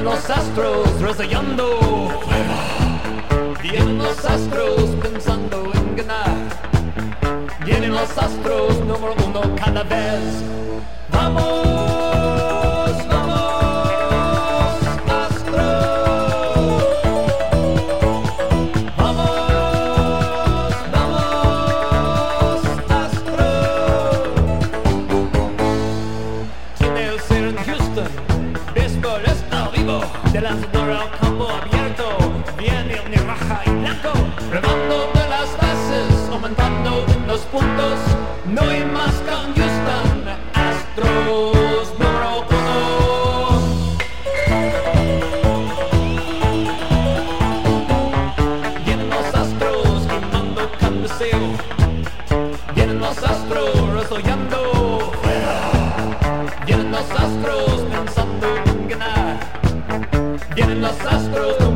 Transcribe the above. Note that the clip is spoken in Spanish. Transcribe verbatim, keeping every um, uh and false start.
los astros rayando fuera. Vienen los astros pensando en ganar. Vienen los astros número uno cada vez. Vamos, vamos, astros. Vamos, vamos, astros. Tiene el ser en Houston. Béisbol está vivo. De lanzador al campo abierto. Viene el naranja y blanco. Remando de las bases. Aumentando en los puntos. No hay más que en Houston. Astros número uno. Vienen los astros quemando cada deseo. Vienen los astros resollando fuera. Vienen los astros pensando en ganar. Vienen los astros.